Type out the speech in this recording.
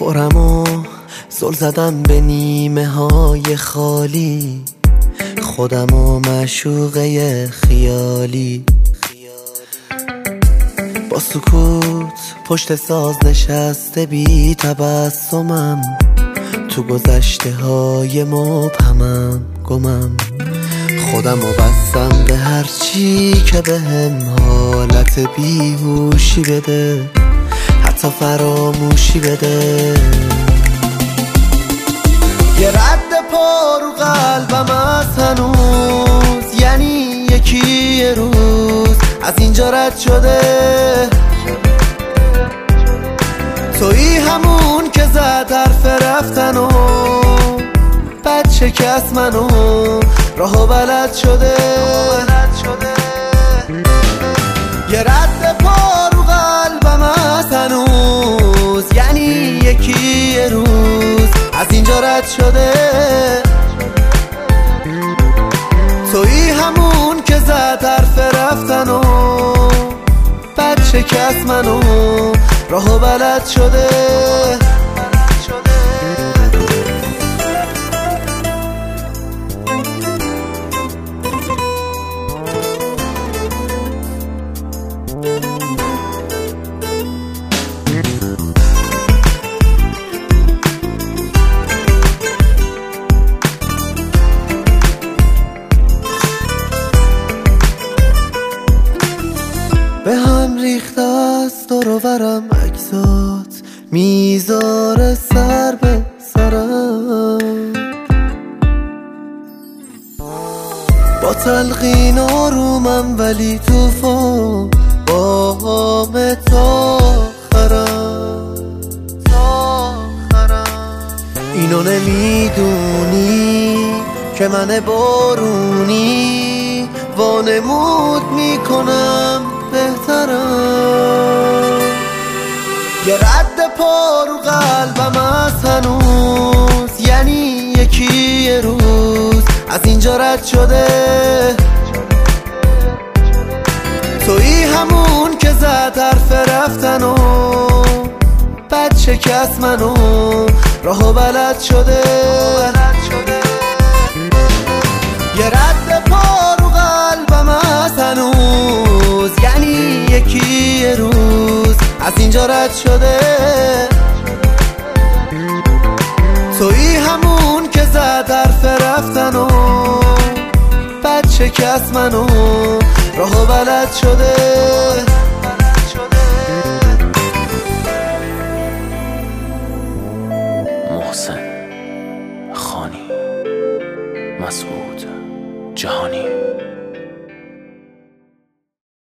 پرم و زل زدم به نیمه های خالی، خودم و معشوقه خیالی. با سکوت پشت ساز نشسته بی تبسمم، تو گذشته های مبهمم گمم. خودم و بستم به هرچی که بهم حالت بیهوشی بده، حتی فراموشی بده. یه رد پا رو قلبم از هنوز، یعنی یکی روز از اینجا رد شده. تویی همون که زد حرف رفتن و بد شکست منو، راهو بلد شده. یه رد پا رو قلبم از هنوز، یعنی یکی روز از اینجا رد شده. تویی همون که زد حرف رفتن و بد شکست منو، راهو بلد شده. به هم ریخته از دور و برم عکسات، میذاره سر به سرم. با تلقین آرومم ولی توفان با همه تا آخرم. اینو نمیدونی که من بارونی وانمود میکنم بهترم. یه رد پا رو قلبم از هنوز، یعنی یکی روز از اینجا رد شده. تویی همون که زد حرف رفتن و بد شکست منو، راهو بلد شده. یه رد پا رو قلبم از هنوز، یعنی یکی روز از اینجا رد شده. تویی همون که زد حرف رفتن و بد شکست منو، راهو بلد شده. محسن خانی، مسعود جهانی.